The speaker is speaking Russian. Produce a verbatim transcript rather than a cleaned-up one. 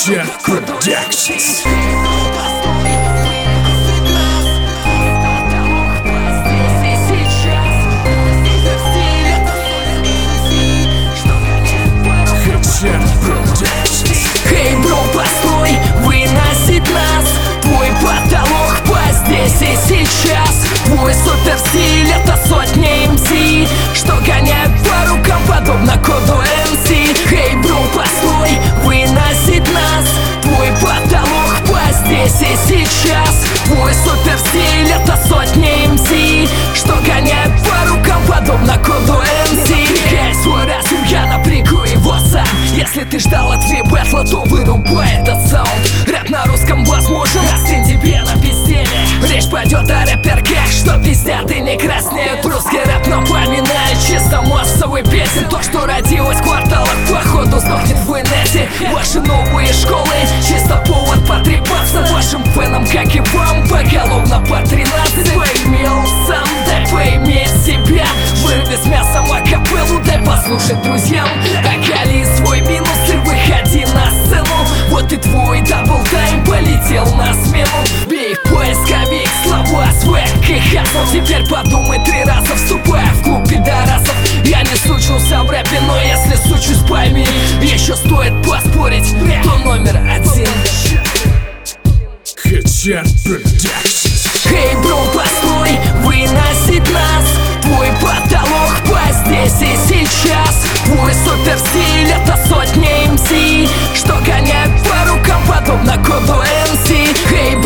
Headshot Productions. Хей, бро, постой, выносит нас твой потолок по здесь и сейчас. Твой суперстиль — это сотни эм си, что гоняют по рукам, подобно коду эм си. Хей, бро, постой, выносит нас твой потолок по здесь и сейчас. Твой суперстиль — это сотни эм си, что гоняют по рукам, подобно коду эм си. Хей, свой разум, я напрягу его сам. Если ты ждал от ви-бэтла, то вырубай этот саунд. Рэп на русском возможен, остынь тебе на безделе. Речь пойдет о рэпергах, что пиздят и не краснеют. Русский рэп напоминает чисто массовый песен. То, что родилось в кварталах, походу сдохнет в инете. Ваши новые школы — чисто повод потрепаться вашим фенам, как и вам, поголовно по тринадцать. Поимел сам, дай поиметь себя. Вырви с мясом акапеллу, дай послушать друзьям. Окали свой минус и выходи на сцену. Вот и твой даблтайм полетел на смену. Бей поисковик, слова, свэк и хасл. Теперь подумай три раза, вступая в клуб пидорасов. Я не сучился в рэпе, но если сучусь, пойми, еще стоит поспорить, кто номер один. Headshot Productions. Хей, бро, постой, выносит нас твой потолок по здесь и сейчас. Твой суперстиль — это сотни эм си, что гоняют по рукам, подобно коду эм си. Хей,